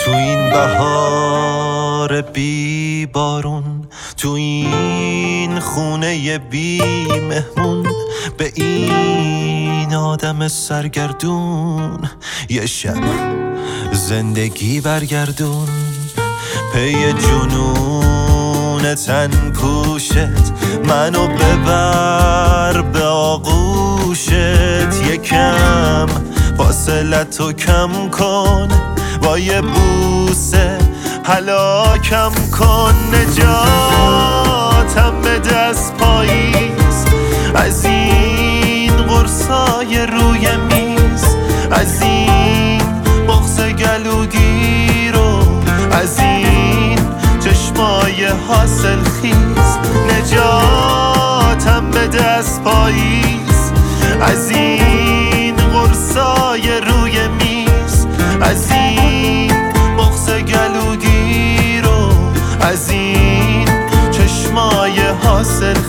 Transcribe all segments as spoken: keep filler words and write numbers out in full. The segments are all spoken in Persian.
تو این بهار بی بارون، تو این خونه بی مهمون، به این آدم سرگردون یه شب زندگی برگردون. پی جنون تن پوشت منو ببر به آغوشت، یکم فاصلتو کم کن با یه بوسه هلاکم کن. نجاتم بده از پاییز، از این قرصای روی میز، از این بغض گلوگیر و از این چشمای حاصل خیز. نجاتم بده از پاییز، از این قرصای روی میز، از این بغض گلوگیر و از این چشمای حاصل خیز.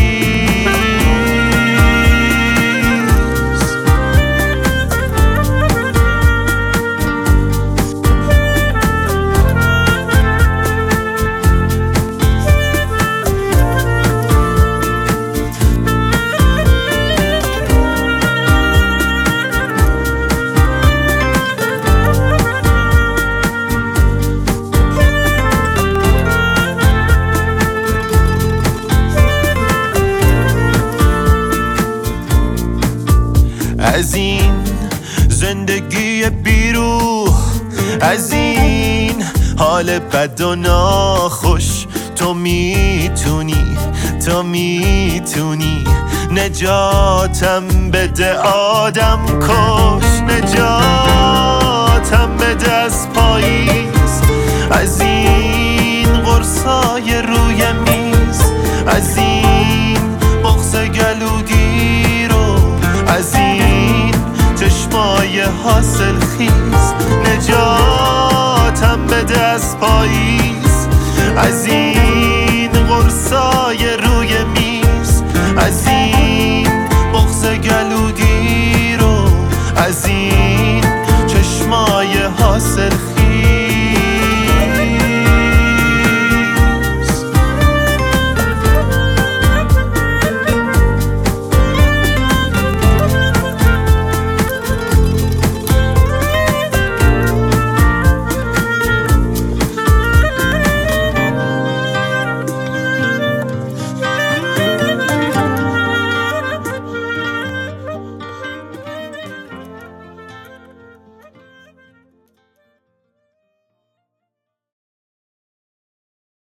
از این زندگی بیروح، از این حال بد و ناخوش، تو میتونی، تو میتونی نجاتم بده آدم کش. نجاتم بده از پاییز، از این قرصای روی میز، از این بغض گلوگیر و از این چشمای حاصل خیز. نجاتم بده از پاییز، از این قرصای